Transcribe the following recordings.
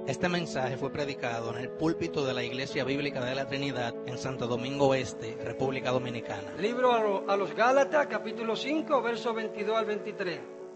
Este mensaje fue predicado en el púlpito de la Iglesia Bíblica de la Trinidad en Santo Domingo Este, República Dominicana. Libro a los Gálatas, capítulo 5, versos 22 al 23.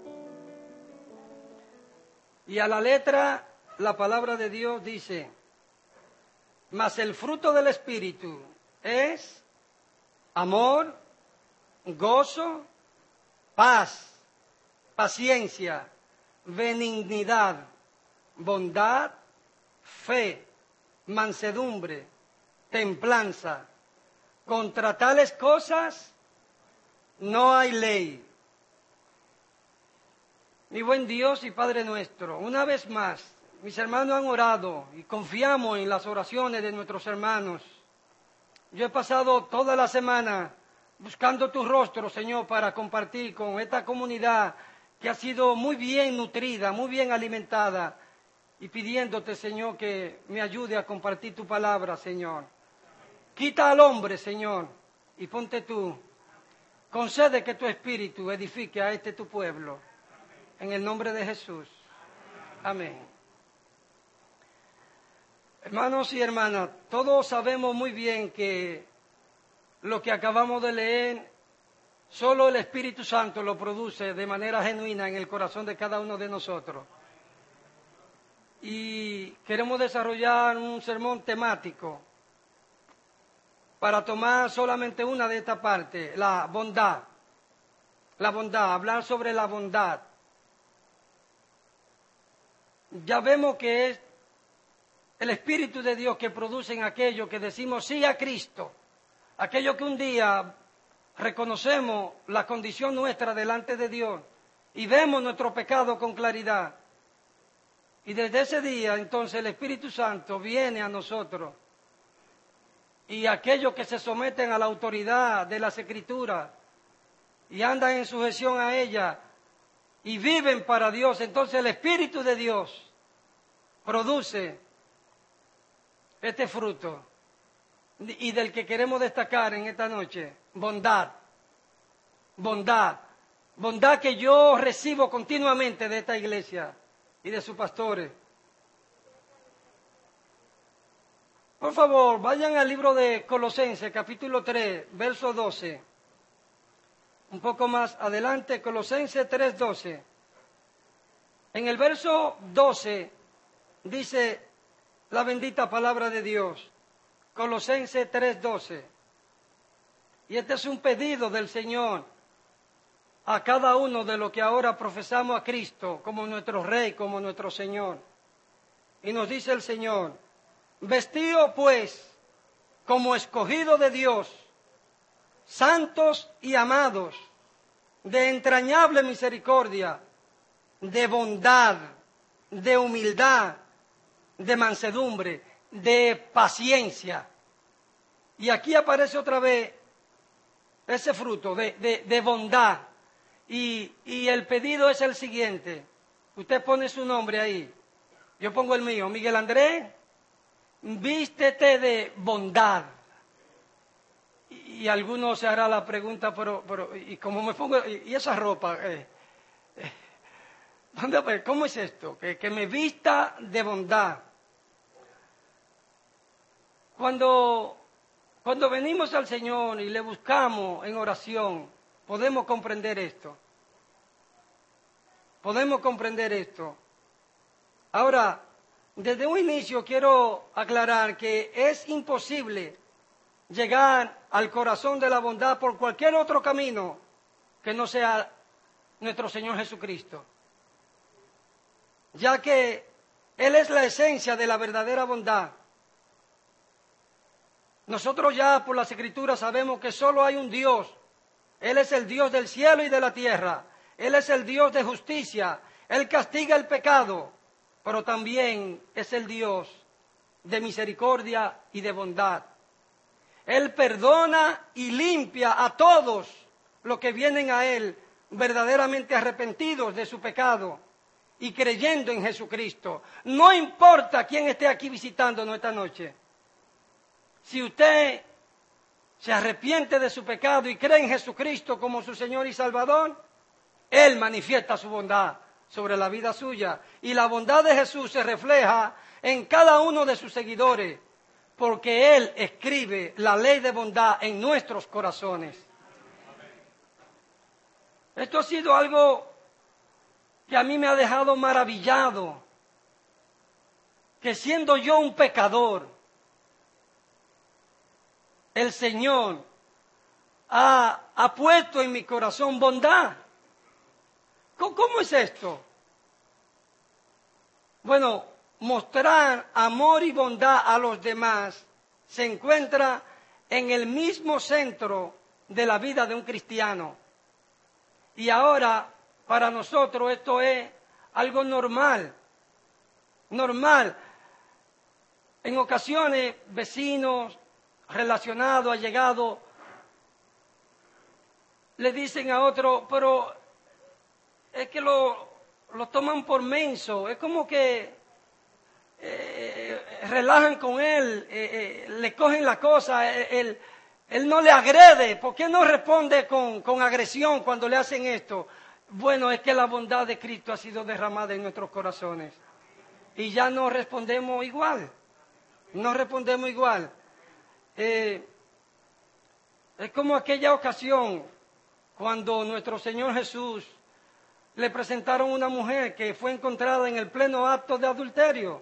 Y a la letra, la palabra de Dios dice: mas el fruto del Espíritu es amor, gozo, paz, paciencia, benignidad, bondad, fe, mansedumbre, templanza. Contra tales cosas no hay ley. Mi buen Dios y Padre nuestro, una vez más, mis hermanos han orado y confiamos en las oraciones de nuestros hermanos. Yo he pasado toda la semana buscando tu rostro, Señor, para compartir con esta comunidad que ha sido muy bien nutrida, muy bien alimentada, y pidiéndote, Señor, que me ayude a compartir tu palabra, Señor. Quita al hombre, Señor, y ponte tú. Concede que tu espíritu edifique a este tu pueblo. En el nombre de Jesús. Amén. Hermanos y hermanas, todos sabemos muy bien que lo que acabamos de leer, solo el Espíritu Santo lo produce de manera genuina en el corazón de cada uno de nosotros. Y queremos desarrollar un sermón temático para tomar solamente una de estas partes, la bondad. La bondad, hablar sobre la bondad. Ya vemos que es el Espíritu de Dios que produce en aquello que decimos sí a Cristo, aquello que un día reconocemos la condición nuestra delante de Dios y vemos nuestro pecado con claridad. Y desde ese día, entonces, el Espíritu Santo viene a nosotros. Y aquellos que se someten a la autoridad de las Escrituras y andan en sujeción a ella y viven para Dios, entonces el Espíritu de Dios produce este fruto. Y del que queremos destacar en esta noche, bondad. Bondad. Bondad que yo recibo continuamente de esta iglesia y de sus pastores. Por favor, vayan al libro de Colosenses, capítulo 3, verso 12. Un poco más adelante, Colosenses 3:12. En el verso 12 dice la bendita palabra de Dios. Colosenses 3:12. Y este es un pedido del Señor a cada uno de los que ahora profesamos a Cristo como nuestro Rey, como nuestro Señor. Y nos dice el Señor: vestidos pues como escogidos de Dios, santos y amados, de entrañable misericordia, de bondad, de humildad, de mansedumbre, de paciencia. Y aquí aparece otra vez ese fruto de bondad. Y el pedido es el siguiente. Usted pone su nombre ahí. Yo pongo el mío. Miguel Andrés, vístete de bondad. Y alguno se hará la pregunta, pero ¿y cómo me pongo? ¿Y esa ropa? ¿Cómo es esto? Que me vista de bondad. Cuando venimos al Señor y le buscamos en oración, podemos comprender esto. Podemos comprender esto. Ahora, desde un inicio quiero aclarar que es imposible llegar al corazón de la bondad por cualquier otro camino que no sea nuestro Señor Jesucristo. Ya que Él es la esencia de la verdadera bondad. Nosotros ya por las Escrituras sabemos que solo hay un Dios. Él es el Dios del cielo y de la tierra. Él es el Dios de justicia. Él castiga el pecado, pero también es el Dios de misericordia y de bondad. Él perdona y limpia a todos los que vienen a Él verdaderamente arrepentidos de su pecado y creyendo en Jesucristo. No importa quién esté aquí visitándonos esta noche. Si usted se arrepiente de su pecado y cree en Jesucristo como su Señor y Salvador, Él manifiesta su bondad sobre la vida suya. Y la bondad de Jesús se refleja en cada uno de sus seguidores, porque Él escribe la ley de bondad en nuestros corazones. Esto ha sido algo que a mí me ha dejado maravillado, que siendo yo un pecador, el Señor ha puesto en mi corazón bondad. ¿Cómo es esto? Bueno, mostrar amor y bondad a los demás se encuentra en el mismo centro de la vida de un cristiano. Y ahora, para nosotros esto es algo normal. Normal. En ocasiones, vecinos, relacionados, allegados, le dicen a otro, pero es que lo toman por menso, es como que relajan con él, le cogen la cosa, él no le agrede. ¿Por qué no responde con agresión cuando le hacen esto? Bueno, es que la bondad de Cristo ha sido derramada en nuestros corazones y ya no respondemos igual, no respondemos igual. Es como aquella ocasión cuando nuestro Señor Jesús le presentaron una mujer que fue encontrada en el pleno acto de adulterio.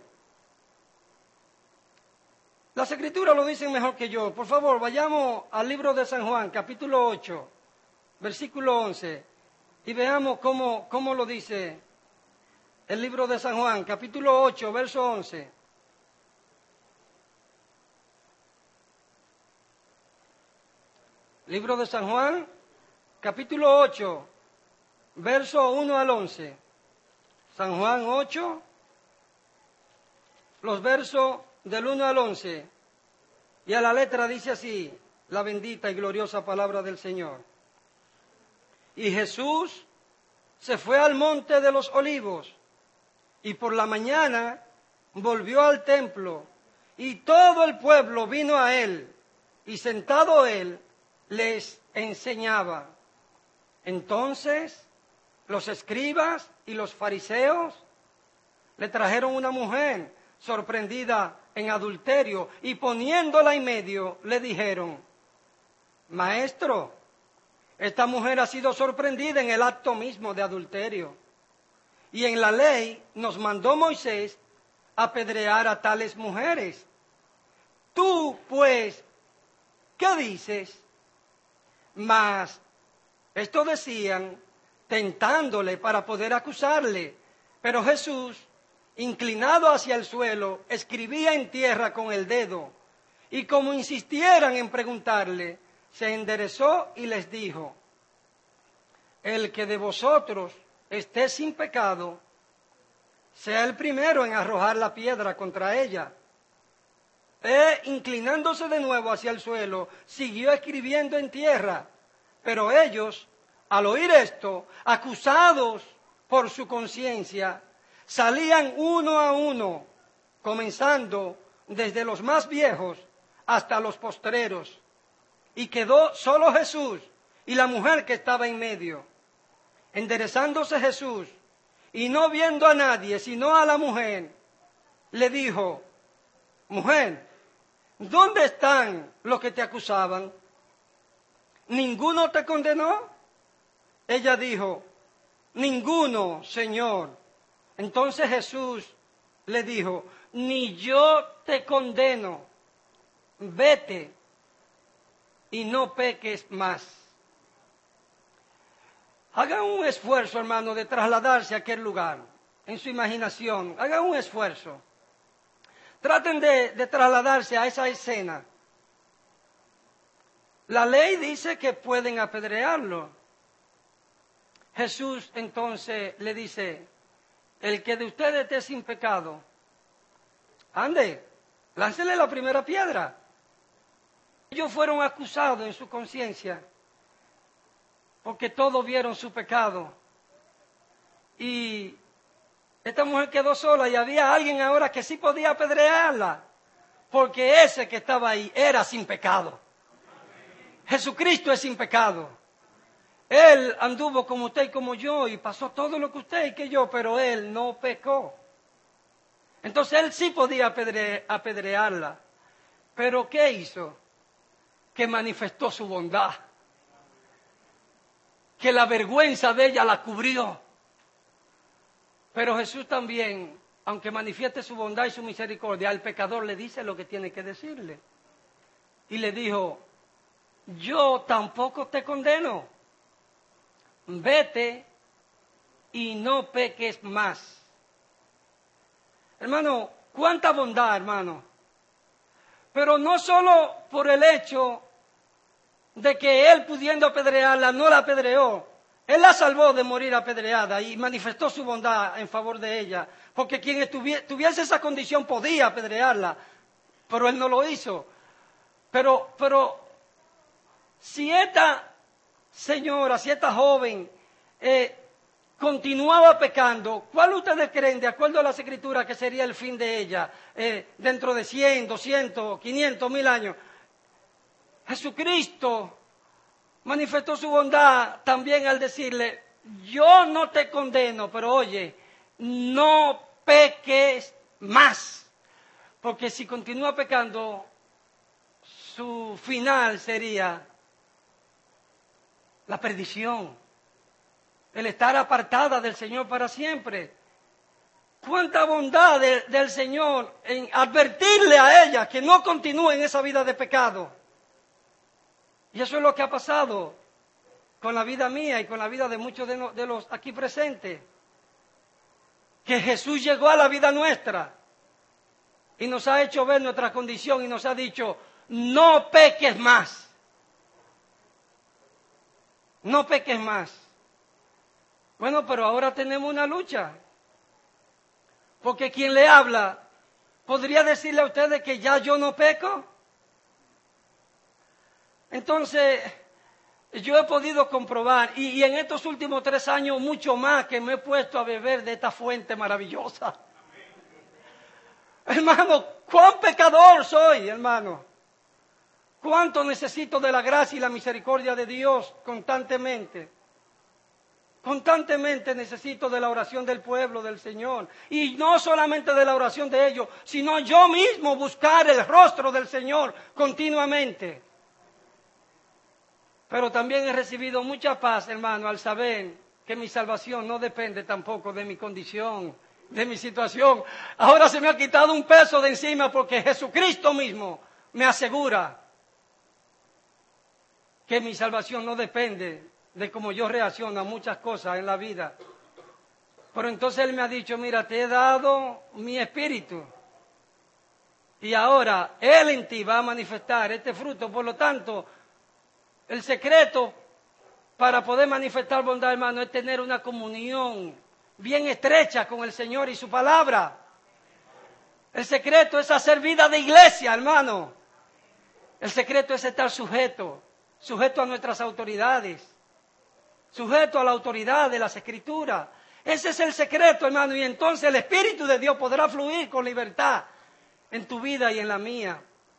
Las Escrituras lo dicen mejor que yo. Por favor, vayamos al libro de San Juan, capítulo 8, versículo 11, y veamos cómo lo dice el libro de San Juan, capítulo 8, verso 11. Libro de San Juan, capítulo 8, verso 1 al 11. San Juan 8, los versos del 1 al 11. Y a la letra dice así, la bendita y gloriosa palabra del Señor. Y Jesús se fue al monte de los olivos, y por la mañana volvió al templo, y todo el pueblo vino a él, y sentado él, les enseñaba. Entonces los escribas y los fariseos le trajeron una mujer sorprendida en adulterio y poniéndola en medio le dijeron: Maestro, esta mujer ha sido sorprendida en el acto mismo de adulterio, y en la ley nos mandó Moisés apedrear a tales mujeres. Tú, pues, ¿qué dices? Mas esto decían tentándole para poder acusarle, pero Jesús, inclinado hacia el suelo, escribía en tierra con el dedo, y como insistieran en preguntarle, se enderezó y les dijo: El que de vosotros esté sin pecado, sea el primero en arrojar la piedra contra ella. Inclinándose de nuevo hacia el suelo, siguió escribiendo en tierra. Pero ellos, al oír esto, acusados por su conciencia, salían uno a uno, comenzando desde los más viejos hasta los postreros. Y quedó solo Jesús y la mujer que estaba en medio. Enderezándose Jesús, y no viendo a nadie sino a la mujer, le dijo: Mujer, ¿dónde están los que te acusaban? ¿Ninguno te condenó? Ella dijo: Ninguno, Señor. Entonces Jesús le dijo: Ni yo te condeno. Vete y no peques más. Hagan un esfuerzo, hermano, de trasladarse a aquel lugar, en su imaginación. Hagan un esfuerzo. Traten de trasladarse a esa escena. La ley dice que pueden apedrearlo. Jesús entonces le dice: El que de ustedes esté sin pecado, ande, láncele la primera piedra. Ellos fueron acusados en su conciencia, porque todos vieron su pecado. Y esta mujer quedó sola y había alguien ahora que sí podía apedrearla, porque ese que estaba ahí era sin pecado. Jesucristo es sin pecado. Él anduvo como usted y como yo y pasó todo lo que usted y que yo, pero Él no pecó. Entonces él sí podía apedrearla. Pero ¿qué hizo? Que manifestó su bondad. Que la vergüenza de ella la cubrió. Pero Jesús también, aunque manifieste su bondad y su misericordia, al pecador le dice lo que tiene que decirle. Y le dijo, yo tampoco te condeno. Vete y no peques más. Hermano, cuánta bondad, hermano. Pero no solo por el hecho de que él, pudiendo apedrearla, no la apedreó. Él la salvó de morir apedreada y manifestó su bondad en favor de ella. Porque quien tuviese esa condición podía apedrearla, pero él no lo hizo. Pero si esta señora, si esta joven continuaba pecando, ¿cuál ustedes creen, de acuerdo a las Escrituras, que sería el fin de ella dentro de 100, 200, 500, 1000 años? Jesucristo manifestó su bondad también al decirle, yo no te condeno, pero oye, no peques más, porque si continúa pecando, su final sería la perdición, el estar apartada del Señor para siempre. Cuánta bondad del Señor en advertirle a ella que no continúe en esa vida de pecado. Y eso es lo que ha pasado con la vida mía y con la vida de muchos de los aquí presentes. Que Jesús llegó a la vida nuestra y nos ha hecho ver nuestra condición y nos ha dicho, no peques más. No peques más. Bueno, pero ahora tenemos una lucha. Porque quien le habla, ¿podría decirle a ustedes que ya yo no peco? Entonces, yo he podido comprobar, y en estos últimos 3 años mucho más, que me he puesto a beber de esta fuente maravillosa. Hermano, cuán pecador soy, hermano. Cuánto necesito de la gracia y la misericordia de Dios constantemente. Constantemente necesito de la oración del pueblo, del Señor. Y no solamente de la oración de ellos, sino yo mismo buscar el rostro del Señor continuamente. Pero también he recibido mucha paz, hermano, al saber que mi salvación no depende tampoco de mi condición, de mi situación. Ahora se me ha quitado un peso de encima porque Jesucristo mismo me asegura que mi salvación no depende de cómo yo reacciono a muchas cosas en la vida. Pero entonces Él me ha dicho, mira, te he dado mi espíritu. Y ahora Él en ti va a manifestar este fruto. Por lo tanto, el secreto para poder manifestar bondad, hermano, es tener una comunión bien estrecha con el Señor y su palabra. El secreto es hacer vida de iglesia, hermano. El secreto es estar sujeto a nuestras autoridades, sujeto a la autoridad de las Escrituras. Ese es el secreto, hermano, y entonces el Espíritu de Dios podrá fluir con libertad en tu vida y en la mía.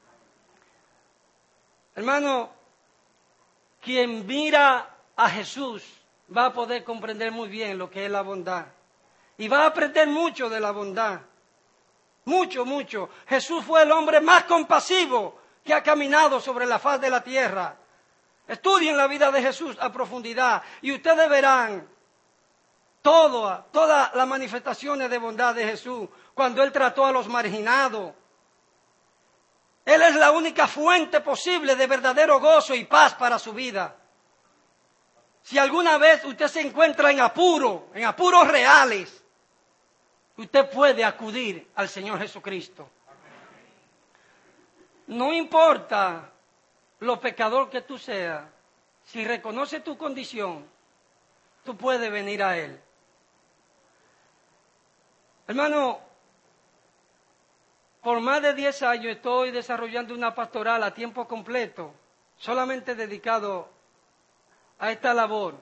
Hermano, quien mira a Jesús va a poder comprender muy bien lo que es la bondad. Y va a aprender mucho de la bondad. Mucho, mucho. Jesús fue el hombre más compasivo que ha caminado sobre la faz de la tierra. Estudien la vida de Jesús a profundidad y ustedes verán todas las manifestaciones de bondad de Jesús cuando Él trató a los marginados. Él es la única fuente posible de verdadero gozo y paz para su vida. Si alguna vez usted se encuentra en apuros reales, usted puede acudir al Señor Jesucristo. No importa lo pecador que tú seas, si reconoce tu condición, tú puedes venir a Él. Hermano, por más de 10 años estoy desarrollando una pastoral a tiempo completo, solamente dedicado a esta labor.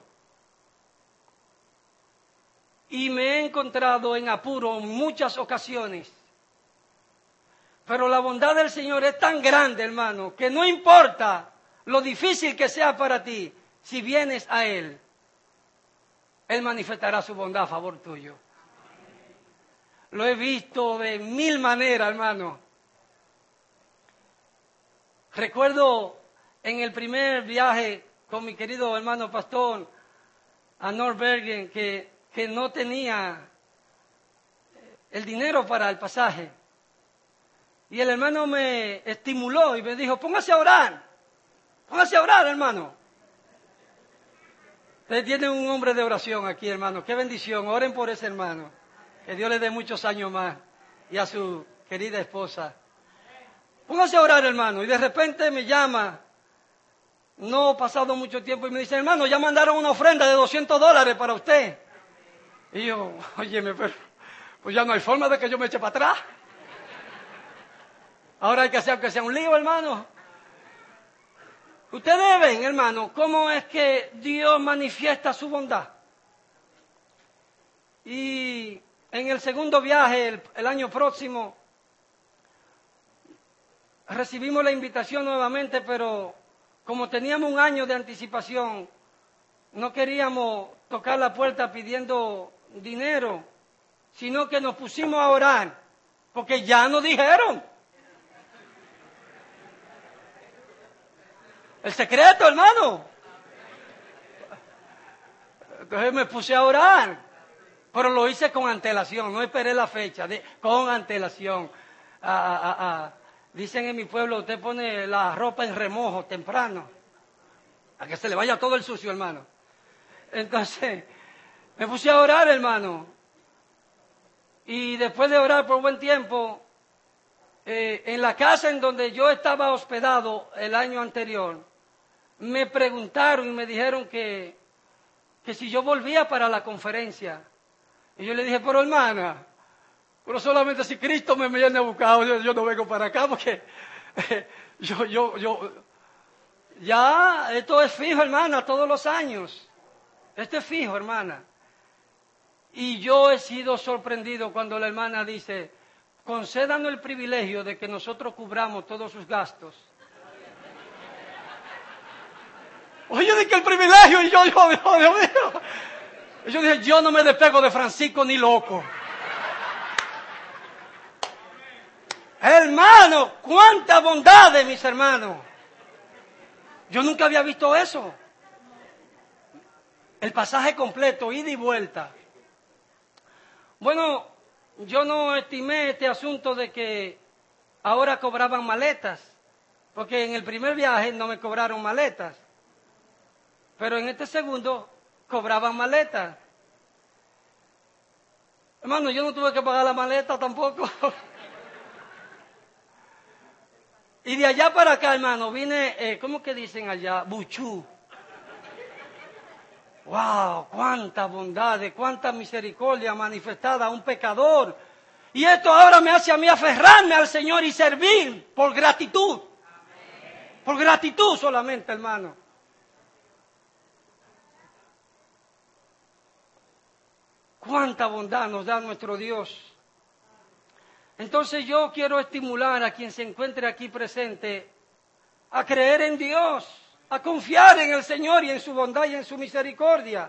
Y me he encontrado en apuro en muchas ocasiones. Pero la bondad del Señor es tan grande, hermano, que no importa lo difícil que sea para ti, si vienes a Él, Él manifestará su bondad a favor tuyo. lo he visto de mil maneras, hermano. Recuerdo en el primer viaje con mi querido hermano pastor a Norbergen que no tenía el dinero para el pasaje. Y el hermano me estimuló y me dijo, póngase a orar, hermano. Ustedes tienen un hombre de oración aquí, hermano. Qué bendición. Oren por ese hermano. Que Dios le dé muchos años más. Y a su querida esposa. Póngase a orar, hermano. Y de repente me llama, no pasado mucho tiempo, y me dice, hermano, ya mandaron una ofrenda de $200 para usted. Y yo, óyeme, pero pues ya no hay forma de que yo me eche para atrás. Ahora hay que hacer que sea un lío, hermano. Ustedes ven, hermano, cómo es que Dios manifiesta su bondad. Y en el segundo viaje, el año próximo, recibimos la invitación nuevamente, pero como teníamos un año de anticipación, no queríamos tocar la puerta pidiendo dinero, sino que nos pusimos a orar, porque ya nos dijeron. El secreto, hermano. Entonces me puse a orar, pero lo hice con antelación, no esperé la fecha, con antelación. Dicen en mi pueblo, usted pone la ropa en remojo temprano, a que se le vaya todo el sucio, hermano. Entonces, me puse a orar, hermano. Y después de orar por buen tiempo, en la casa en donde yo estaba hospedado el año anterior, me preguntaron y me dijeron que si yo volvía para la conferencia. Y yo le dije, pero hermana, pero solamente si Cristo me viene a buscar, yo no vengo para acá porque ya, esto es fijo, hermana, todos los años. Esto es fijo, hermana. Y yo he sido sorprendido cuando la hermana dice, concédanos el privilegio de que nosotros cubramos todos sus gastos. Oye, de que el privilegio, y yo, Dios mío. Y yo dije, yo no me despego de Francisco ni loco. Hermano, cuánta bondad de mis hermanos. Yo nunca había visto eso. El pasaje completo, ida y vuelta. Bueno, yo no estimé este asunto de que ahora cobraban maletas, porque en el primer viaje no me cobraron maletas, pero en este segundo cobraban maletas. Hermano, yo no tuve que pagar la maleta tampoco. Y de allá para acá, hermano, vine, ¿cómo que dicen allá? Buchú. ¡Wow! ¡Cuánta bondad, cuánta misericordia manifestada a un pecador! Y esto ahora me hace a mí aferrarme al Señor y servir por gratitud. Amén. Por gratitud solamente, hermano. ¡Cuánta bondad nos da nuestro Dios! Entonces yo quiero estimular a quien se encuentre aquí presente a creer en Dios, a confiar en el Señor y en su bondad y en su misericordia.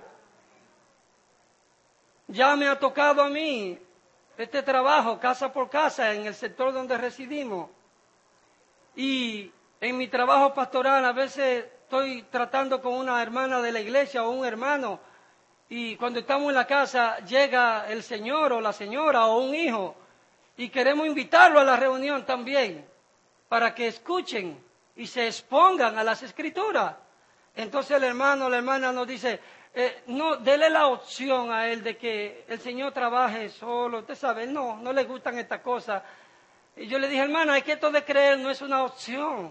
Ya me ha tocado a mí este trabajo casa por casa en el sector donde residimos. Y en mi trabajo pastoral a veces estoy tratando con una hermana de la iglesia o un hermano, y cuando estamos en la casa llega el señor o la señora o un hijo y queremos invitarlo a la reunión también para que escuchen y se expongan a las escrituras. Entonces el hermano o la hermana nos dice, no, dele la opción a él de que el Señor trabaje solo. Usted sabe, no le gustan estas cosas. Y yo le dije, hermana, es que esto de creer no es una opción.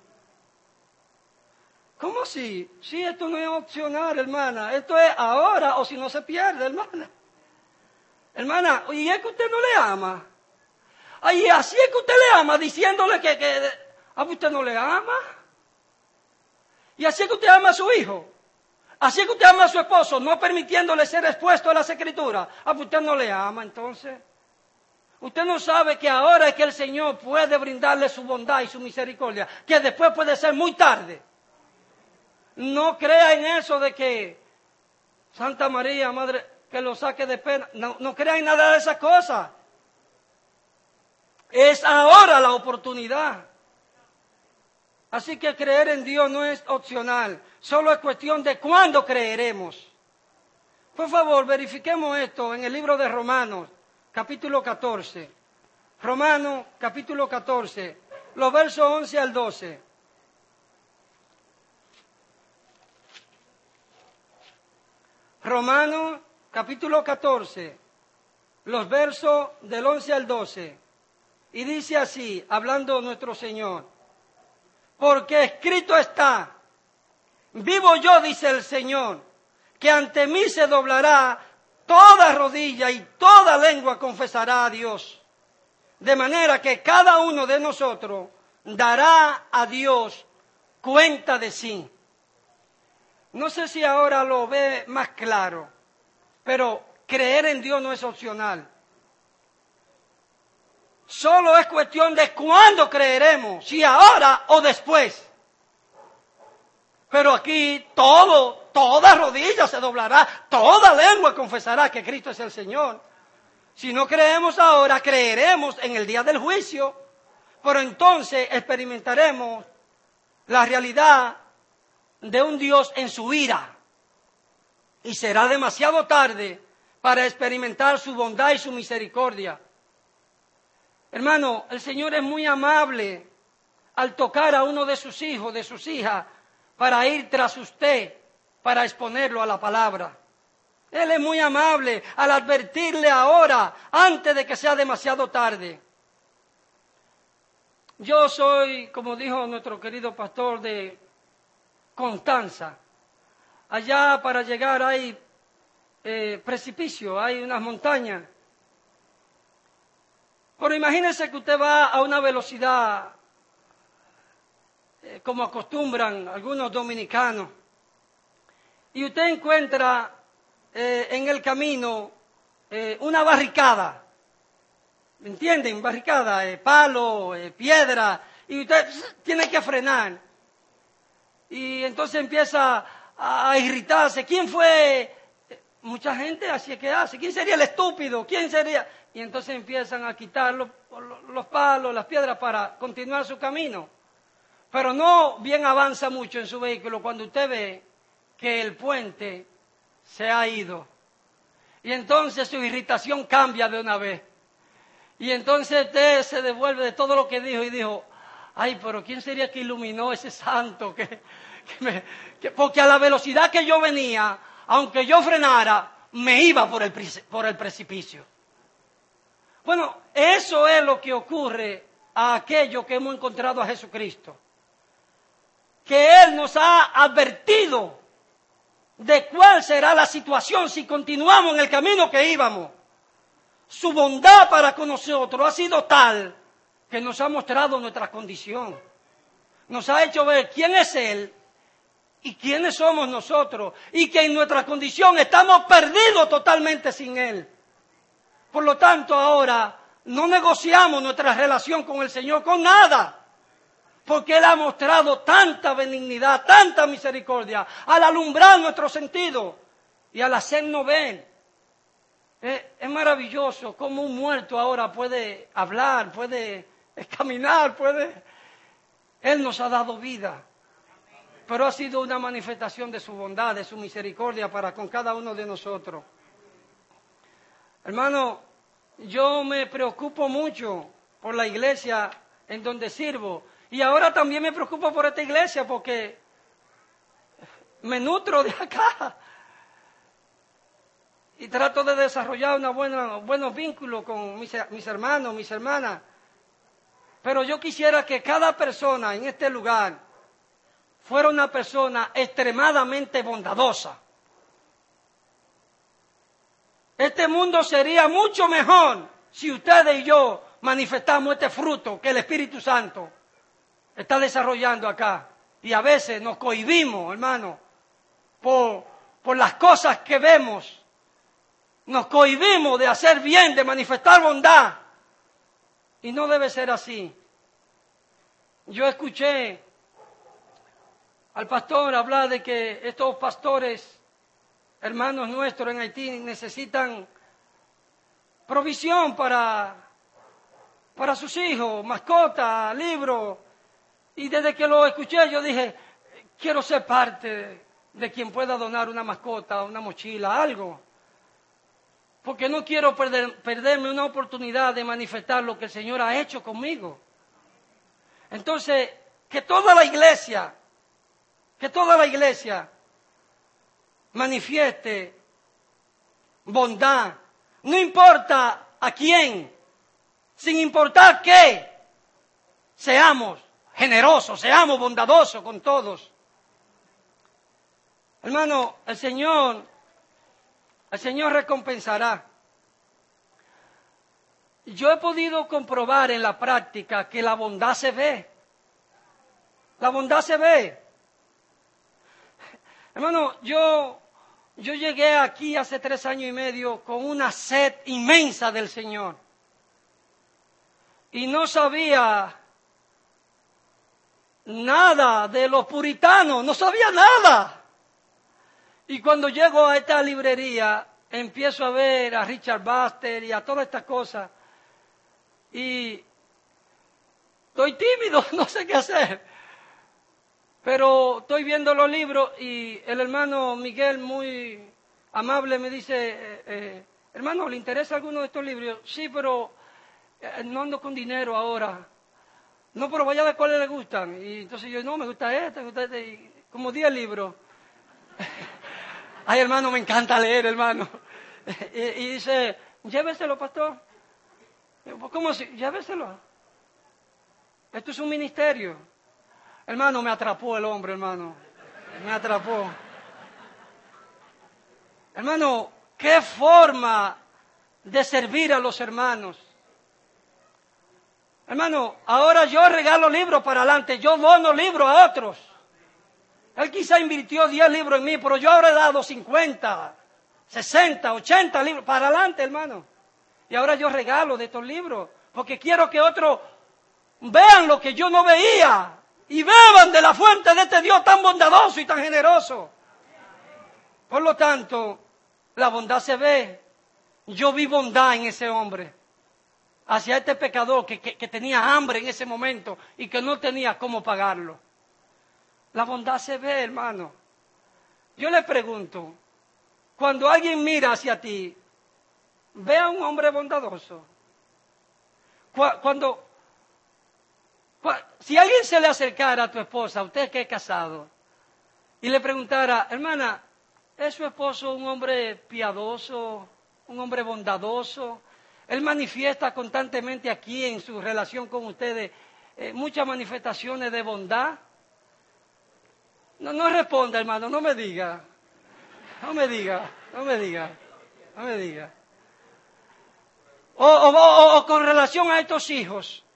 ¿Cómo así? Sí, esto no es opcional, hermana. Esto es ahora o si no se pierde, hermana. Hermana, ¿y es que usted no le ama? Ay, así es que usted le ama, diciéndole que a usted no le ama. Y así es que usted ama a su hijo. Así es que usted ama a su esposo, no permitiéndole ser expuesto a las escrituras. Usted no le ama, entonces. Usted no sabe que ahora es que el Señor puede brindarle su bondad y su misericordia, que después puede ser muy tarde. No crea en eso de que Santa María, Madre, que lo saque de pena. No crea en nada de esas cosas. Es ahora la oportunidad. Así que creer en Dios no es opcional, solo es cuestión de cuándo creeremos. Por favor, verifiquemos esto en el libro de Romanos, capítulo 14. Romanos, capítulo 14, los versos 11 al 12. Romanos, capítulo 14, los versos del 11 al 12. Y dice así, hablando nuestro Señor: porque escrito está, vivo yo, dice el Señor, que ante mí se doblará toda rodilla y toda lengua confesará a Dios. De manera que cada uno de nosotros dará a Dios cuenta de sí. No sé si ahora lo ve más claro, pero creer en Dios no es opcional. Solo es cuestión de cuándo creeremos, si ahora o después. Pero aquí toda rodilla se doblará, toda lengua confesará que Cristo es el Señor. Si no creemos ahora, creeremos en el día del juicio, pero entonces experimentaremos la realidad de un Dios en su ira. Y será demasiado tarde para experimentar su bondad y su misericordia. Hermano, el Señor es muy amable al tocar a uno de sus hijos, de sus hijas, para ir tras usted, para exponerlo a la palabra. Él es muy amable al advertirle ahora, antes de que sea demasiado tarde. Yo soy, como dijo nuestro querido pastor, de Constanza. Allá para llegar hay precipicio, hay unas montañas. Pero imagínense que usted va a una velocidad como acostumbran algunos dominicanos y usted encuentra en el camino una barricada, ¿me entienden? Barricada, palo, piedra, y usted tiene que frenar. Y entonces empieza a irritarse. ¿Quién fue? Mucha gente así es que hace. ¿Quién sería el estúpido? ¿Quién sería? Y entonces empiezan a quitar los palos, las piedras para continuar su camino. Pero no bien avanza mucho en su vehículo cuando usted ve que el puente se ha ido. Y entonces su irritación cambia de una vez. Y entonces usted se devuelve de todo lo que dijo y dijo: ay, pero ¿quién sería que iluminó ese santo? Porque a la velocidad que yo venía, aunque yo frenara, me iba por el precipicio. Bueno, eso es lo que ocurre a aquellos que hemos encontrado a Jesucristo. Que Él nos ha advertido de cuál será la situación si continuamos en el camino que íbamos. Su bondad para con nosotros ha sido tal que nos ha mostrado nuestra condición. Nos ha hecho ver quién es Él y quiénes somos nosotros. Y que en nuestra condición estamos perdidos totalmente sin Él. Por lo tanto, ahora no negociamos nuestra relación con el Señor con nada. Porque Él ha mostrado tanta benignidad, tanta misericordia, al alumbrar nuestro sentido y al hacernos ver. Es maravilloso cómo un muerto ahora puede hablar, puede caminar, Él nos ha dado vida. Pero ha sido una manifestación de su bondad, de su misericordia para con cada uno de nosotros. Hermano, yo me preocupo mucho por la iglesia en donde sirvo. Y ahora también me preocupo por esta iglesia porque me nutro de acá. Y trato de desarrollar buenos vínculos con mis hermanos, mis hermanas. Pero yo quisiera que cada persona en este lugar fuera una persona extremadamente bondadosa. Este mundo sería mucho mejor si ustedes y yo manifestamos este fruto que el Espíritu Santo está desarrollando acá. Y a veces nos cohibimos, hermano, por las cosas que vemos. Nos cohibimos de hacer bien, de manifestar bondad. Y no debe ser así. Yo escuché al pastor hablar de que estos pastores, hermanos nuestros en Haití, necesitan provisión para para sus hijos, mascotas, libros. Y desde que lo escuché yo dije, quiero ser parte de quien pueda donar una mascota, una mochila, algo. Porque no quiero perderme una oportunidad de manifestar lo que el Señor ha hecho conmigo. Entonces, que toda la iglesia manifieste bondad, no importa a quién, sin importar qué, seamos generosos, seamos bondadosos con todos. Hermano, el Señor recompensará. Yo he podido comprobar en la práctica que la bondad se ve. La bondad se ve. Hermano, yo llegué aquí hace 3 años y medio con una sed inmensa del Señor. Y no sabía nada de los puritanos, no sabía nada. Y cuando llego a esta librería, empiezo a ver a Richard Baxter y a todas estas cosas. Y estoy tímido, no sé qué hacer. Pero estoy viendo los libros y el hermano Miguel, muy amable, me dice, hermano, ¿le interesa alguno de estos libros? Sí, pero no ando con dinero ahora. No, pero vaya a ver cuáles le gustan. Y entonces yo, no, me gusta este, y como 10 libros. Ay, hermano, me encanta leer, hermano. Y dice, lléveselo, pastor. ¿Cómo así? Lléveselo. Esto es un ministerio. Hermano, me atrapó el hombre, hermano. Me atrapó. Hermano, qué forma de servir a los hermanos. Hermano, ahora yo regalo libros para adelante. Yo dono libros a otros. Él quizá invirtió 10 libros en mí, pero yo ahora he dado 50, 60, 80 libros para adelante, hermano. Y ahora yo regalo de estos libros, porque quiero que otros vean lo que yo no veía y beban de la fuente de este Dios tan bondadoso y tan generoso. Por lo tanto, la bondad se ve. Yo vi bondad en ese hombre, hacia este pecador que tenía hambre en ese momento y que no tenía cómo pagarlo. La bondad se ve, hermano. Yo le pregunto, cuando alguien mira hacia ti, ¿ve a un hombre bondadoso? Si alguien se le acercara a tu esposa, usted que es casado, y le preguntara, hermana, ¿es su esposo un hombre piadoso, un hombre bondadoso? Él manifiesta constantemente aquí en su relación con ustedes muchas manifestaciones de bondad. No responda, hermano, no me diga. O con relación a estos hijos.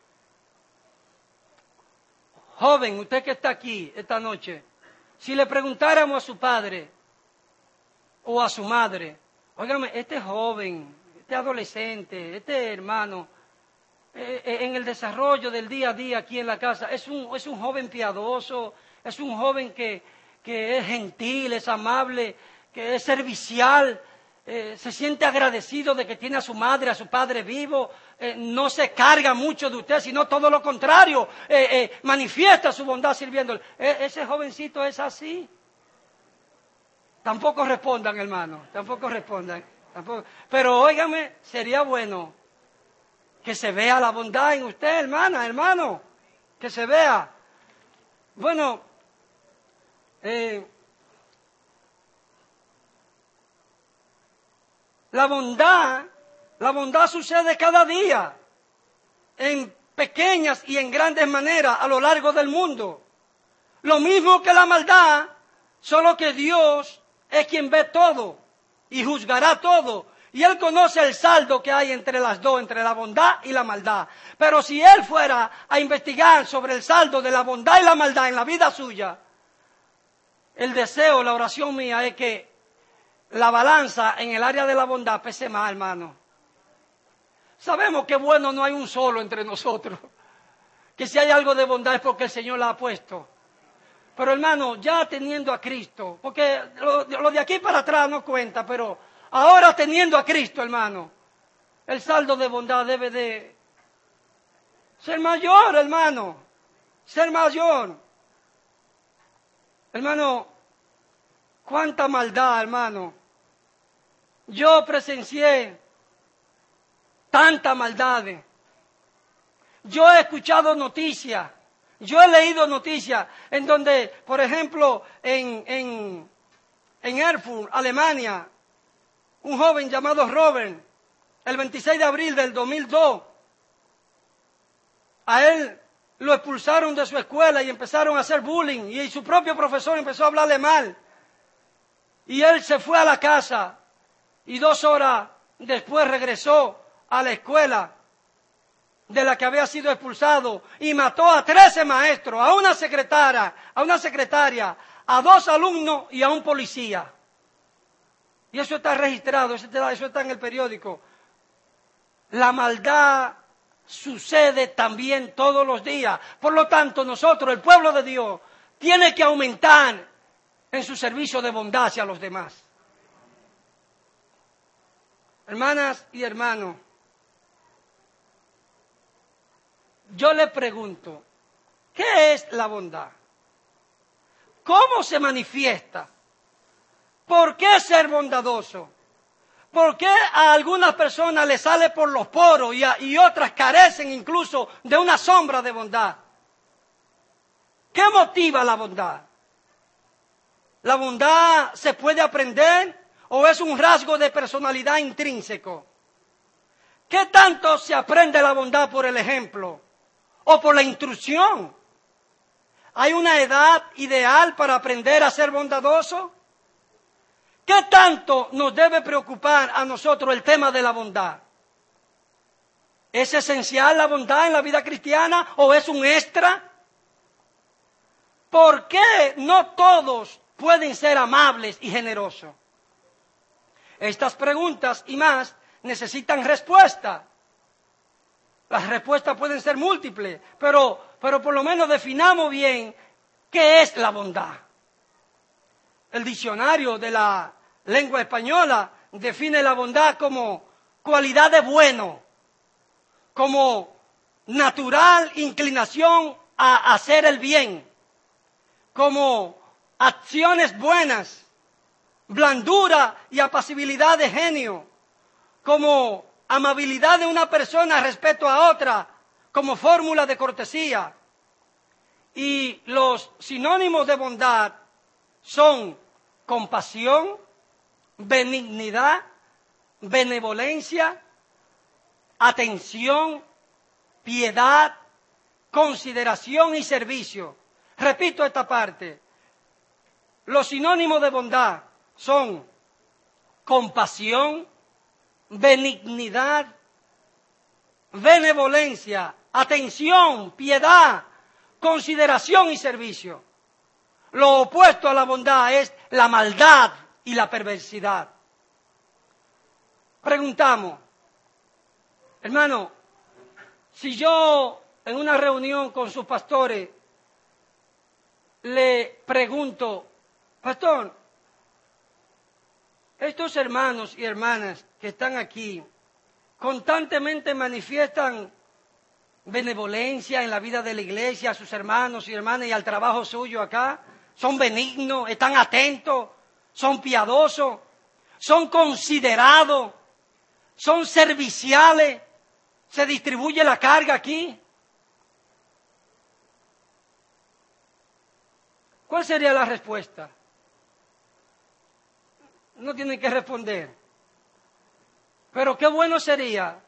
Joven, usted que está aquí esta noche, si le preguntáramos a su padre o a su madre, óigame, este joven, este adolescente, este hermano, en el desarrollo del día a día aquí en la casa, es un joven piadoso, es un joven que es gentil, es amable, que es servicial, se siente agradecido de que tiene a su madre, a su padre vivo, no se carga mucho de usted, sino todo lo contrario, manifiesta su bondad sirviéndole. Ese jovencito es así. Tampoco respondan, hermano, tampoco respondan. Pero óigame, sería bueno que se vea la bondad en usted, hermano, que se vea. Bueno, la bondad sucede cada día, en pequeñas y en grandes maneras a lo largo del mundo. Lo mismo que la maldad, solo que Dios es quien ve todo y juzgará todo. Y Él conoce el saldo que hay entre las dos, entre la bondad y la maldad. Pero si Él fuera a investigar sobre el saldo de la bondad y la maldad en la vida suya, el deseo, la oración mía es que la balanza en el área de la bondad pese más, hermano. Sabemos que bueno no hay un solo entre nosotros. Que si hay algo de bondad es porque el Señor la ha puesto. Pero hermano, ya teniendo a Cristo, porque lo de aquí para atrás no cuenta, pero ahora teniendo a Cristo, hermano, el saldo de bondad debe de Ser mayor, hermano. Ser mayor. Hermano, cuánta maldad, hermano. Yo presencié tanta maldad. Yo he escuchado noticias. Yo he leído noticias en donde, por ejemplo, en Erfurt, Alemania, un joven llamado Robert, el 26 de abril del 2002, a él lo expulsaron de su escuela y empezaron a hacer bullying y su propio profesor empezó a hablarle mal. Y él se fue a la casa y 2 horas después regresó a la escuela de la que había sido expulsado y mató a 13 maestros, a una secretaria, a 2 alumnos y a un policía. Y eso está registrado, eso está en el periódico. La maldad sucede también todos los días. Por lo tanto, nosotros, el pueblo de Dios, tiene que aumentar en su servicio de bondad hacia los demás. Hermanas y hermanos, yo le pregunto, ¿qué es la bondad? ¿Cómo se manifiesta? ¿Por qué ser bondadoso? ¿Por qué a algunas personas les sale por los poros y otras carecen incluso de una sombra de bondad? ¿Qué motiva la bondad? ¿La bondad se puede aprender o es un rasgo de personalidad intrínseco? ¿Qué tanto se aprende la bondad por el ejemplo o por la instrucción? ¿Hay una edad ideal para aprender a ser bondadoso? ¿Qué tanto nos debe preocupar a nosotros el tema de la bondad? ¿Es esencial la bondad en la vida cristiana o es un extra? ¿Por qué no todos pueden ser amables y generosos? Estas preguntas y más necesitan respuesta. Las respuestas pueden ser múltiples, pero por lo menos definamos bien qué es la bondad. El diccionario de la lengua española define la bondad como cualidad de bueno, como natural inclinación a hacer el bien, como acciones buenas, blandura y apacibilidad de genio, como amabilidad de una persona respecto a otra, como fórmula de cortesía. Y los sinónimos de bondad son compasión, benignidad, benevolencia, atención, piedad, consideración y servicio. Repito esta parte. Los sinónimos de bondad son compasión, benignidad, benevolencia, atención, piedad, consideración y servicio. Lo opuesto a la bondad es la maldad y la perversidad. Preguntamos, hermano, si yo en una reunión con sus pastores le pregunto, pastor, estos hermanos y hermanas que están aquí constantemente manifiestan benevolencia en la vida de la iglesia, a sus hermanos y hermanas y al trabajo suyo acá, son benignos, están atentos, son piadosos, son considerados, son serviciales, se distribuye la carga aquí. ¿Cuál sería la respuesta? No tienen que responder. Pero qué bueno sería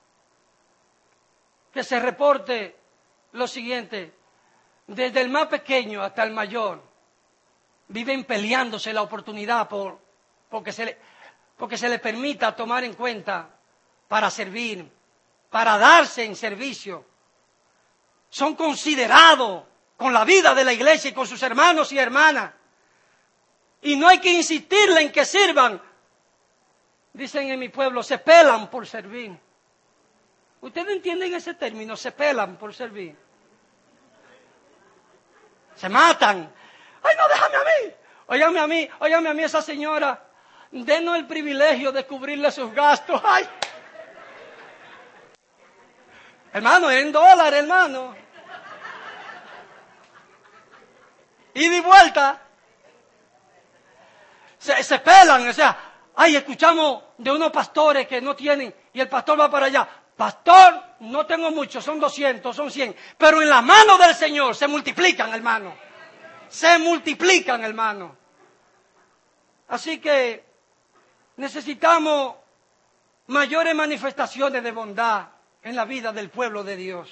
que se reporte lo siguiente: desde el más pequeño hasta el mayor viven peleándose la oportunidad porque se les permita tomar en cuenta para servir, para darse en servicio. Son considerados con la vida de la iglesia y con sus hermanos y hermanas. Y no hay que insistirle en que sirvan. Dicen en mi pueblo, se pelan por servir. ¿Ustedes entienden ese término? Se pelan por servir. Se matan. ¡Ay, no, déjame a mí! Óigame a mí esa señora. Denos el privilegio de cubrirle sus gastos. ¡Ay! Hermano, en dólares, hermano. Y de vuelta. Se pelan, o sea, ay, escuchamos de unos pastores que no tienen, y el pastor va para allá. Pastor, no tengo mucho, son 200, son 100. Pero en la mano del Señor se multiplican, hermano. Se multiplican, hermano. Así que necesitamos mayores manifestaciones de bondad en la vida del pueblo de Dios.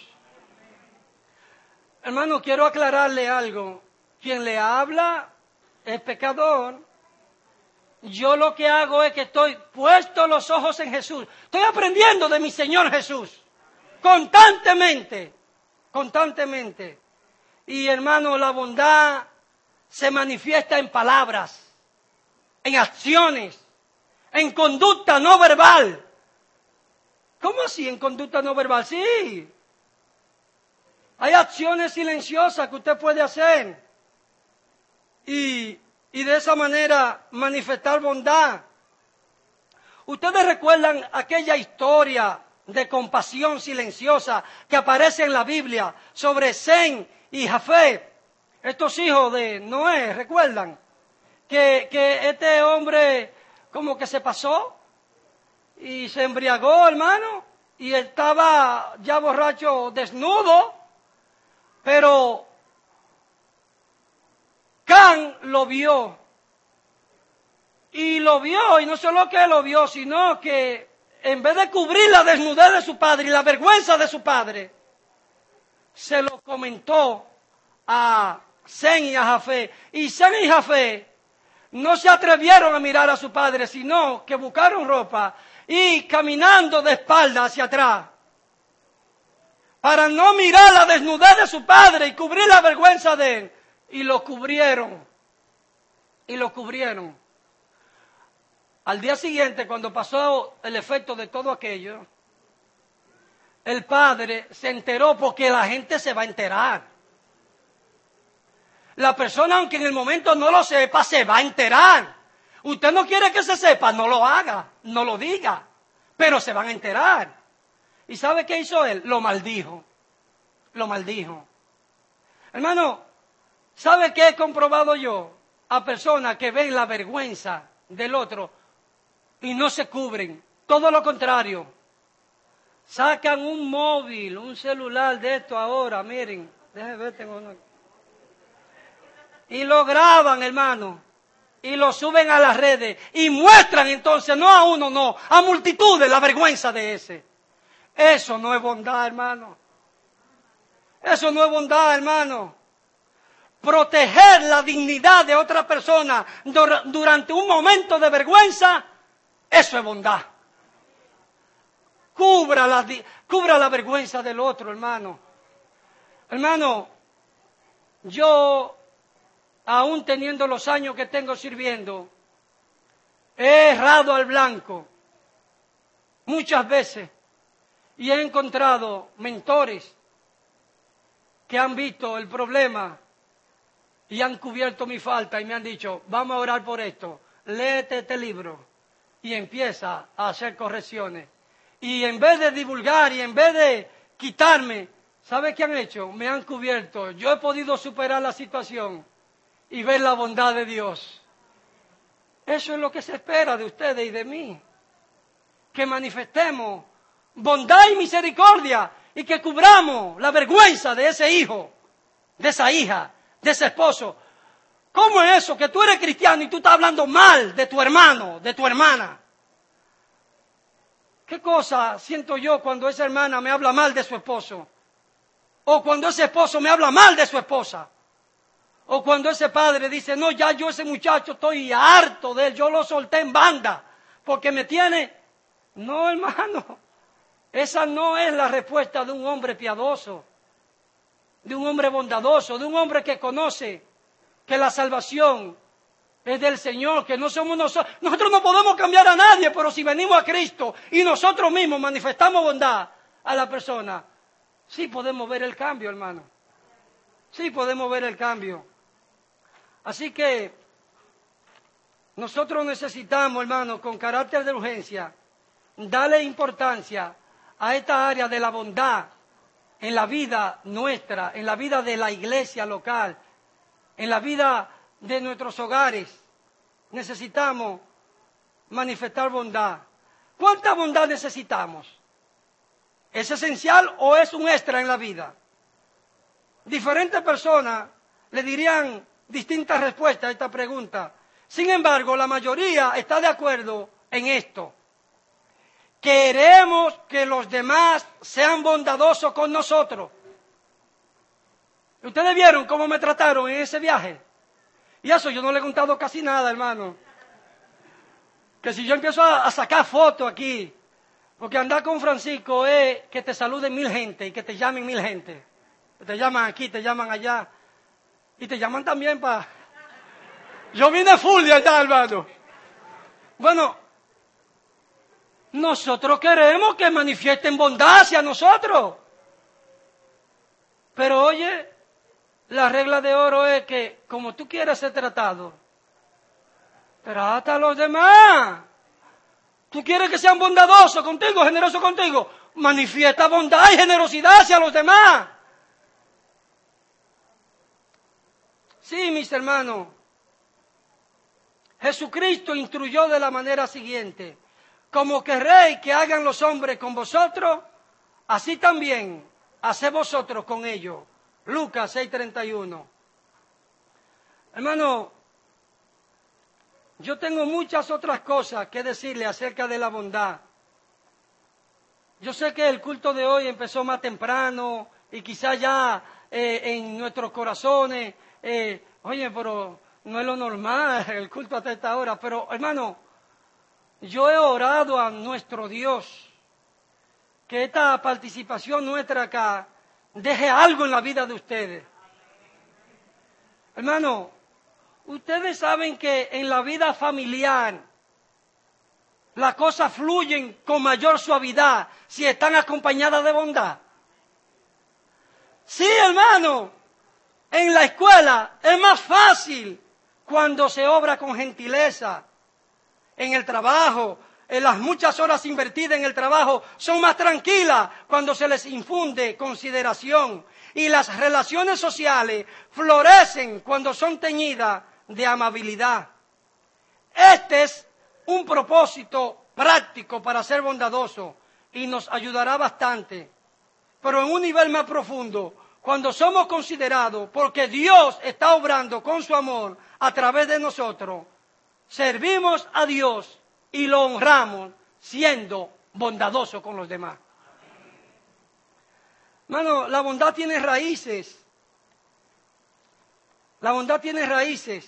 Hermano, quiero aclararle algo. Quien le habla es pecador. Yo lo que hago es que estoy puesto los ojos en Jesús. Estoy aprendiendo de mi Señor Jesús. Constantemente. Constantemente. Y hermano, la bondad se manifiesta en palabras, en acciones, en conducta no verbal. ¿Cómo así en conducta no verbal? Sí. Hay acciones silenciosas que usted puede hacer. Y de esa manera manifestar bondad. Ustedes recuerdan aquella historia de compasión silenciosa que aparece en la Biblia sobre Sem y Jafet, estos hijos de Noé, ¿recuerdan? Que este hombre como que se pasó y se embriagó, hermano, y estaba ya borracho, desnudo, pero Can lo vio. Y lo vio, y no solo que lo vio, sino que en vez de cubrir la desnudez de su padre y la vergüenza de su padre, se lo comentó a Sem y a Jafet. Y Sem y Jafet no se atrevieron a mirar a su padre, sino que buscaron ropa y caminando de espalda hacia atrás, para no mirar la desnudez de su padre y cubrir la vergüenza de él. Y lo cubrieron. Y lo cubrieron. Al día siguiente, cuando pasó el efecto de todo aquello, el padre se enteró, porque la gente se va a enterar. La persona, aunque en el momento no lo sepa, se va a enterar. Usted no quiere que se sepa, no lo haga, no lo diga, pero se van a enterar. ¿Y sabe qué hizo él? Lo maldijo. Lo maldijo. Hermano, ¿sabe qué he comprobado yo? A personas que ven la vergüenza del otro y no se cubren. Todo lo contrario. Sacan un móvil, un celular de esto ahora, miren. Déjenme ver, tengo uno. Y lo graban, hermano. Y lo suben a las redes. Y muestran entonces, no a uno, no, a multitudes la vergüenza de ese. Eso no es bondad, hermano. Eso no es bondad, hermano. Proteger la dignidad de otra persona durante un momento de vergüenza, eso es bondad. Cubra la vergüenza del otro, hermano. Hermano, yo, aún teniendo los años que tengo sirviendo, he errado al blanco muchas veces y he encontrado mentores que han visto el problema y han cubierto mi falta y me han dicho, vamos a orar por esto, léete este libro, y empieza a hacer correcciones. Y en vez de divulgar y en vez de quitarme, ¿sabe qué han hecho? Me han cubierto. Yo he podido superar la situación y ver la bondad de Dios. Eso es lo que se espera de ustedes y de mí. Que manifestemos bondad y misericordia y que cubramos la vergüenza de ese hijo, de esa hija, de ese esposo. ¿Cómo es eso? Que tú eres cristiano y tú estás hablando mal de tu hermano, de tu hermana. ¿Qué cosa siento yo cuando esa hermana me habla mal de su esposo? O cuando ese esposo me habla mal de su esposa. O cuando ese padre dice, no, ya yo ese muchacho estoy harto de él, yo lo solté en banda, porque me tiene... No, hermano, esa no es la respuesta de un hombre piadoso, de un hombre bondadoso, de un hombre que conoce que la salvación es del Señor, que no somos nosotros. Nosotros no podemos cambiar a nadie, pero si venimos a Cristo y nosotros mismos manifestamos bondad a la persona, sí podemos ver el cambio, hermano. Sí podemos ver el cambio. Así que nosotros necesitamos, hermano, con carácter de urgencia, darle importancia a esta área de la bondad en la vida nuestra, en la vida de la iglesia local, en la vida de nuestros hogares. Necesitamos manifestar bondad. ¿Cuánta bondad necesitamos? ¿Es esencial o es un extra en la vida? Diferentes personas le dirían distintas respuestas a esta pregunta. Sin embargo, la mayoría está de acuerdo en esto. Queremos que los demás sean bondadosos con nosotros. ¿Ustedes vieron cómo me trataron en ese viaje? Y eso yo no le he contado casi nada, hermano. Que si yo empiezo a sacar fotos aquí, porque andar con Francisco es que te saluden 1000 gente y que te llamen 1000 gente. Te llaman aquí, te llaman allá. Y te llaman también para... Yo vine full de allá, hermano. Bueno, nosotros queremos que manifiesten bondad hacia nosotros. Pero oye, la regla de oro es que como tú quieres ser tratado, trata a los demás. Tú quieres que sean bondadosos contigo, generosos contigo, manifiesta bondad y generosidad hacia los demás. Sí, mis hermanos, Jesucristo instruyó de la manera siguiente: como querréis que hagan los hombres con vosotros, así también haced vosotros con ellos. Lucas 6:31. Hermano, yo tengo muchas otras cosas que decirle acerca de la bondad. Yo sé que el culto de hoy empezó más temprano y quizás ya en nuestros corazones, oye, pero no es lo normal el culto hasta esta hora. Pero hermano, yo he orado a nuestro Dios que esta participación nuestra acá deje algo en la vida de ustedes. Hermano, ustedes saben que en la vida familiar las cosas fluyen con mayor suavidad si están acompañadas de bondad. Sí, hermano, en la escuela es más fácil cuando se obra con gentileza. En el trabajo, en las muchas horas invertidas en el trabajo son más tranquilas cuando se les infunde consideración. Y las relaciones sociales florecen cuando son teñidas de amabilidad. Este es un propósito práctico para ser bondadoso y nos ayudará bastante. Pero en un nivel más profundo, cuando somos considerados porque Dios está obrando con su amor a través de nosotros, servimos a Dios y lo honramos siendo bondadosos con los demás. Hermano, la bondad tiene raíces. La bondad tiene raíces.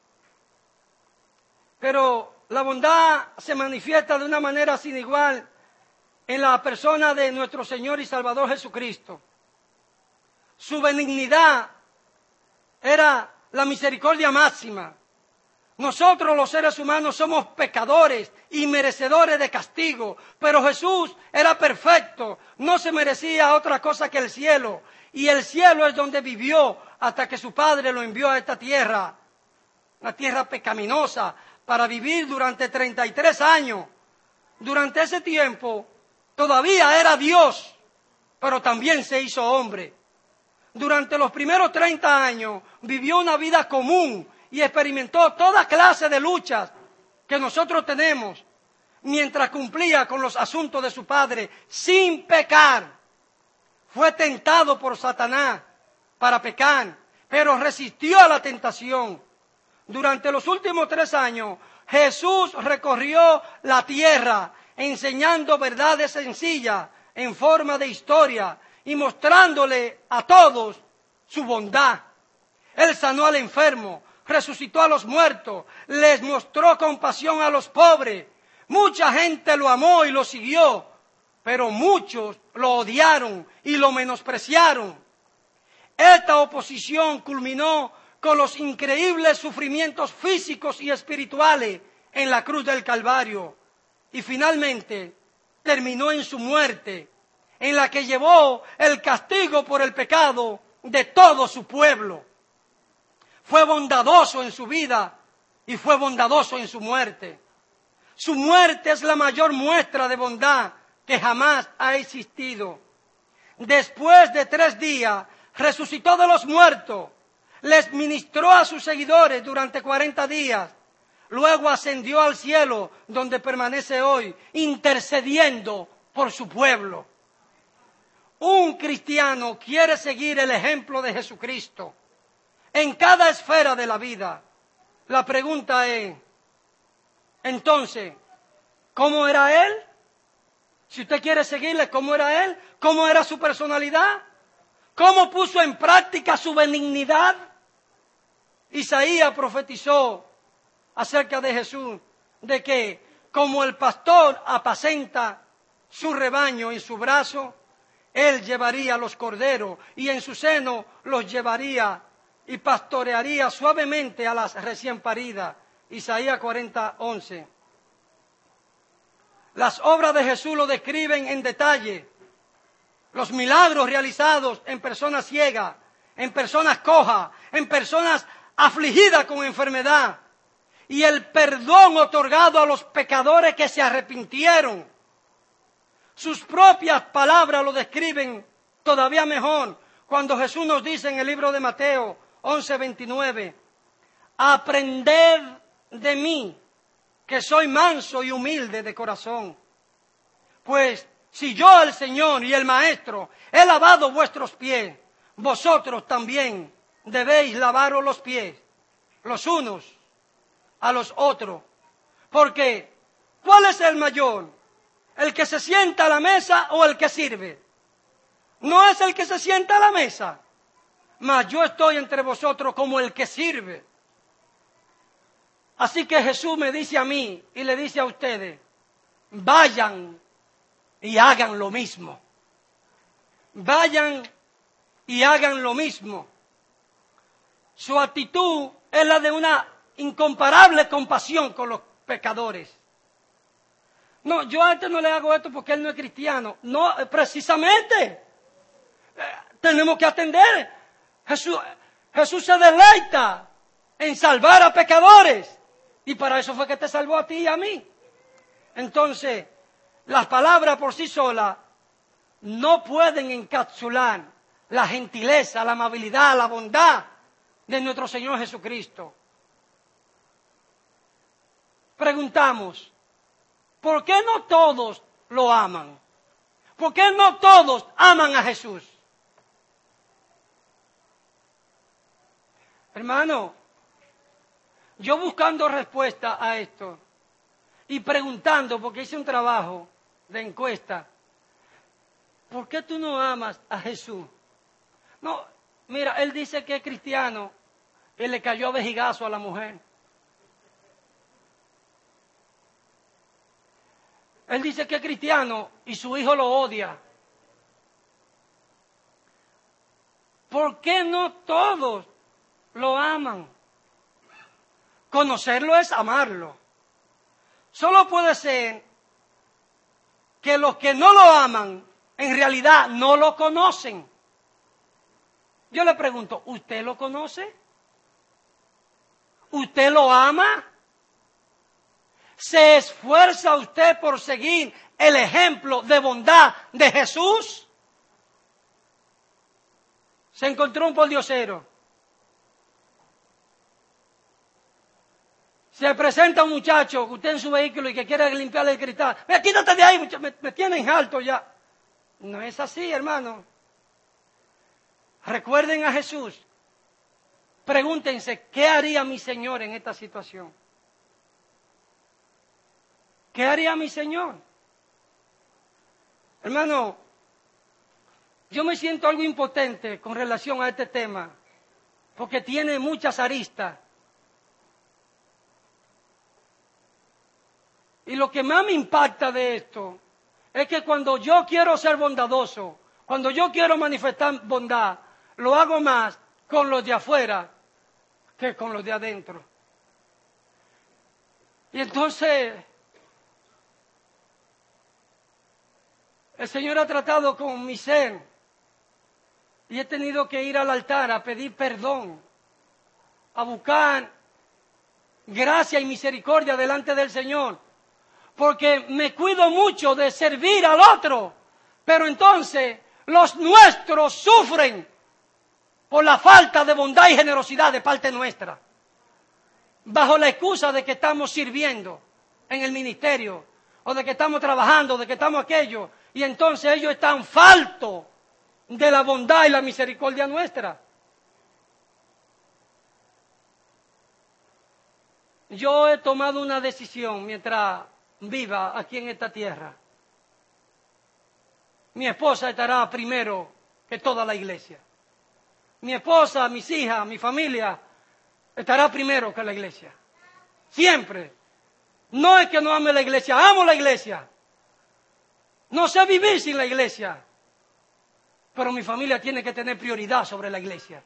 Pero la bondad se manifiesta de una manera sin igual en la persona de nuestro Señor y Salvador Jesucristo. Su benignidad era la misericordia máxima. Nosotros los seres humanos somos pecadores y merecedores de castigo, pero Jesús era perfecto, no se merecía otra cosa que el cielo, y el cielo es donde vivió hasta que su Padre lo envió a esta tierra, una tierra pecaminosa, para vivir durante 33 años. Durante ese tiempo todavía era Dios, pero también se hizo hombre. Durante los primeros 30 años vivió una vida común y experimentó toda clase de luchas que nosotros tenemos, mientras cumplía con los asuntos de su Padre sin pecar. Fue tentado por Satanás para pecar, pero resistió a la tentación. Durante los últimos 3 años, Jesús recorrió la tierra enseñando verdades sencillas en forma de historia y mostrándole a todos su bondad. Él sanó al enfermo, resucitó a los muertos, les mostró compasión a los pobres. Mucha gente lo amó y lo siguió, pero muchos lo odiaron y lo menospreciaron. Esta oposición culminó con los increíbles sufrimientos físicos y espirituales en la cruz del Calvario. Y finalmente terminó en su muerte, en la que llevó el castigo por el pecado de todo su pueblo. Fue bondadoso en su vida y fue bondadoso en su muerte. Su muerte es la mayor muestra de bondad que jamás ha existido. después de 3 días, resucitó de los muertos, les ministró a sus seguidores durante 40 días, luego ascendió al cielo, donde permanece hoy, intercediendo por su pueblo. Un cristiano quiere seguir el ejemplo de Jesucristo en cada esfera de la vida. La pregunta es, entonces, ¿cómo era Él? Si usted quiere seguirle, ¿cómo era Él? ¿Cómo era su personalidad? ¿Cómo puso en práctica su benignidad? Isaías profetizó acerca de Jesús, de que como el pastor apacenta su rebaño en su brazo, Él llevaría los corderos y en su seno los llevaría y pastorearía suavemente a las recién paridas. Isaías 40:11. Las obras de Jesús lo describen en detalle. Los milagros realizados en personas ciegas, en personas cojas, en personas afligidas con enfermedad. Y el perdón otorgado a los pecadores que se arrepintieron. Sus propias palabras lo describen todavía mejor cuando Jesús nos dice en el libro de Mateo 11:29, aprended de mí, que soy manso y humilde de corazón. Pues si yo, el Señor y el Maestro, he lavado vuestros pies, vosotros también debéis lavaros los pies, los unos a los otros. Porque, ¿cuál es el mayor? ¿El que se sienta a la mesa o el que sirve? No es el que se sienta a la mesa, mas yo estoy entre vosotros como el que sirve. Así que Jesús me dice a mí y le dice a ustedes, vayan y hagan lo mismo. Vayan y hagan lo mismo. Su actitud es la de una incomparable compasión con los pecadores. No, yo a este no le hago esto porque él no es cristiano. No, precisamente. Tenemos que atender. Jesús se deleita en salvar a pecadores. Y para eso fue que te salvó a ti y a mí. Entonces, las palabras por sí solas no pueden encapsular la gentileza, la amabilidad, la bondad de nuestro Señor Jesucristo. Preguntamos, ¿por qué no todos lo aman? ¿Por qué no todos aman a Jesús? Hermano, yo buscando respuesta a esto y preguntando, porque hice un trabajo de encuesta, ¿por qué tú no amas a Jesús? No, mira, él dice que es cristiano y le cayó a vejigazo a la mujer. Él dice que es cristiano y su hijo lo odia. ¿Por qué no todos lo aman? Conocerlo es amarlo. Solo puede ser que los que no lo aman, en realidad no lo conocen. Yo le pregunto, ¿usted lo conoce? ¿Usted lo ama? ¿Se esfuerza usted por seguir el ejemplo de bondad de Jesús? Se encontró un pordiosero. Se presenta un muchacho, usted en su vehículo y que quiere limpiarle el cristal. Quítate de ahí, me tienen alto ya. No es así, hermano. Recuerden a Jesús. Pregúntense, ¿qué haría mi Señor en esta situación? ¿Qué haría mi Señor? Hermano, yo me siento algo impotente con relación a este tema, porque tiene muchas aristas. Y lo que más me impacta de esto es que cuando yo quiero ser bondadoso, cuando yo quiero manifestar bondad, lo hago más con los de afuera que con los de adentro. Y entonces, el Señor ha tratado con mi ser y he tenido que ir al altar a pedir perdón, a buscar gracia y misericordia delante del Señor, porque me cuido mucho de servir al otro, pero entonces Los nuestros sufren por la falta de bondad y generosidad de parte nuestra, bajo la excusa de que estamos sirviendo en el ministerio, o de que estamos trabajando, de que estamos aquello, y entonces ellos están faltos de la bondad y la misericordia nuestra. Yo he tomado una decisión mientras viva aquí en esta tierra. Mi esposa estará primero que toda la iglesia. Mi esposa, mis hijas, mi familia estará primero que la iglesia. Siempre. No es que no ame la iglesia, amo la iglesia. No sé vivir sin la iglesia. Pero mi familia tiene que tener prioridad sobre la iglesia.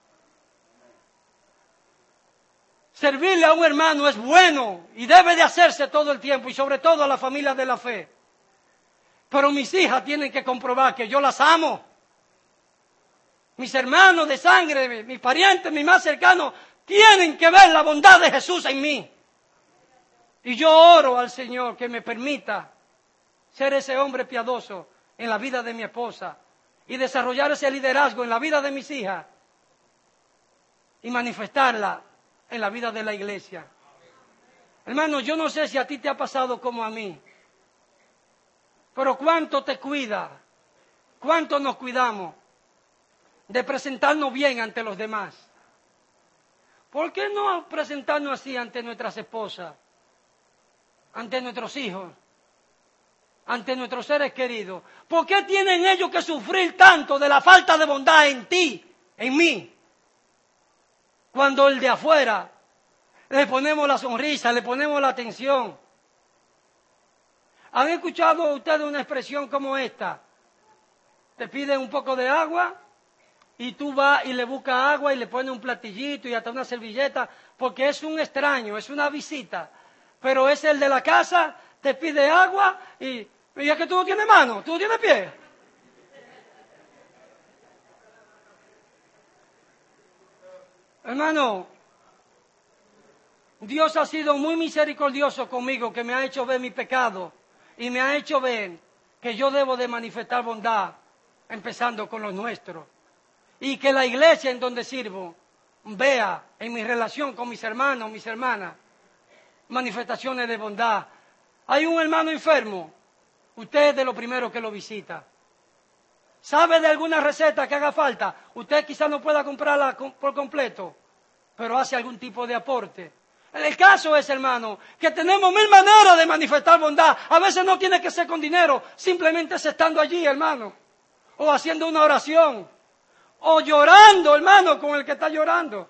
Servirle a un hermano es bueno y debe de hacerse todo el tiempo, y sobre todo a la familia de la fe. Pero mis hijas tienen que comprobar que yo las amo. Mis hermanos de sangre, mis parientes, mis más cercanos, tienen que ver la bondad de Jesús en mí. Y yo oro al Señor que me permita ser ese hombre piadoso en la vida de mi esposa y desarrollar ese liderazgo en la vida de mis hijas y manifestarla en la vida de la iglesia. Hermano, yo no sé si a ti te ha pasado como a mí, pero cuánto te cuida, cuánto nos cuidamos de presentarnos bien ante los demás. ¿Por qué no presentarnos así ante nuestras esposas, ante nuestros hijos, ante nuestros seres queridos? ¿Por qué tienen ellos que sufrir tanto de la falta de bondad en ti, en mí? Cuando el de afuera le ponemos la sonrisa, le ponemos la atención. ¿Han escuchado ustedes una expresión como esta? Te piden un poco de agua y tú vas y le buscas agua y le pones un platillito y hasta una servilleta, porque es un extraño, es una visita. Pero es el de la casa, te pide agua y es que tú no tienes mano, tú no tienes pie. Hermano, Dios ha sido muy misericordioso conmigo, que me ha hecho ver mi pecado y me ha hecho ver que yo debo de manifestar bondad, empezando con los nuestros. Y que la iglesia en donde sirvo vea en mi relación con mis hermanos, mis hermanas, manifestaciones de bondad. Hay un hermano enfermo, usted es de lo primero que lo visita. ¿Sabe de alguna receta que haga falta? Usted quizás no pueda comprarla por completo, pero hace algún tipo de aporte. El caso es, hermano, que tenemos mil maneras de manifestar bondad. A veces no tiene que ser con dinero, simplemente es estando allí, hermano, o haciendo una oración, o llorando, hermano, con el que está llorando.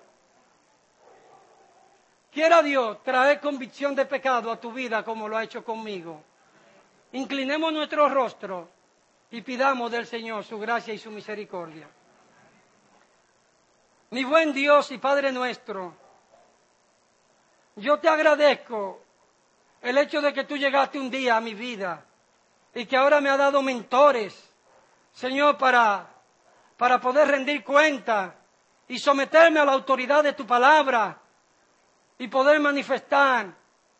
Quiera Dios traer convicción de pecado a tu vida como lo ha hecho conmigo. Inclinemos nuestro rostro y pidamos del Señor su gracia y su misericordia. Mi buen Dios y Padre nuestro, yo te agradezco el hecho de que tú llegaste un día a mi vida y que ahora me ha dado mentores, Señor, para poder rendir cuenta y someterme a la autoridad de tu palabra y poder manifestar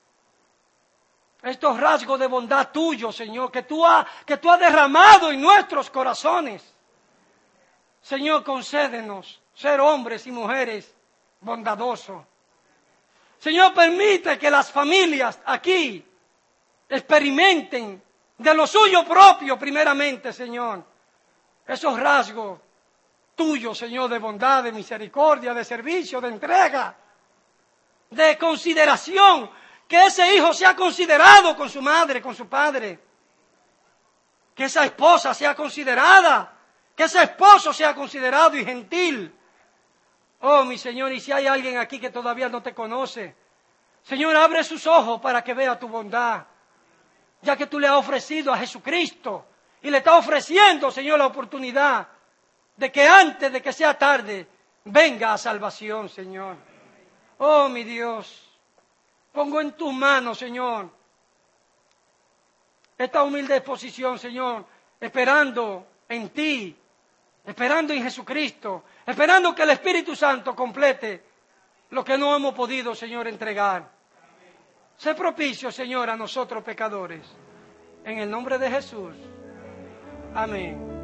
estos rasgos de bondad tuyos, Señor, que tú has derramado en nuestros corazones. Señor, concédenos ser hombres y mujeres bondadosos. Señor, permite que las familias aquí experimenten de lo suyo propio primeramente, Señor, esos rasgos tuyos, Señor, de bondad, de misericordia, de servicio, de entrega, de consideración, que ese hijo sea considerado con su madre, con su padre, que esa esposa sea considerada, que ese esposo sea considerado y gentil. Oh, mi Señor, y si hay alguien aquí que todavía no te conoce, Señor, abre sus ojos para que vea tu bondad, ya que tú le has ofrecido a Jesucristo y le estás ofreciendo, Señor, la oportunidad de que antes de que sea tarde venga a salvación, Señor. Oh, mi Dios, pongo en tus manos, Señor, esta humilde exposición, Señor, esperando en ti, esperando en Jesucristo, esperando que el Espíritu Santo complete lo que no hemos podido, Señor, entregar. Sé propicio, Señor, a nosotros pecadores. En el nombre de Jesús. Amén.